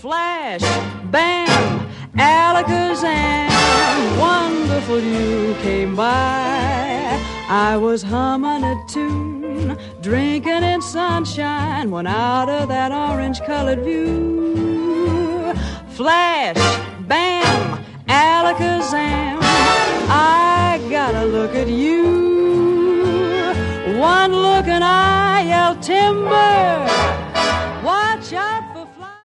Flash, bam, alakazam, wonderful you came by. I was humming a tune, drinking in sunshine, when out of that orange-colored view, flash, bam, alakazam, I gotta look at you. One look and I yell timber, watch out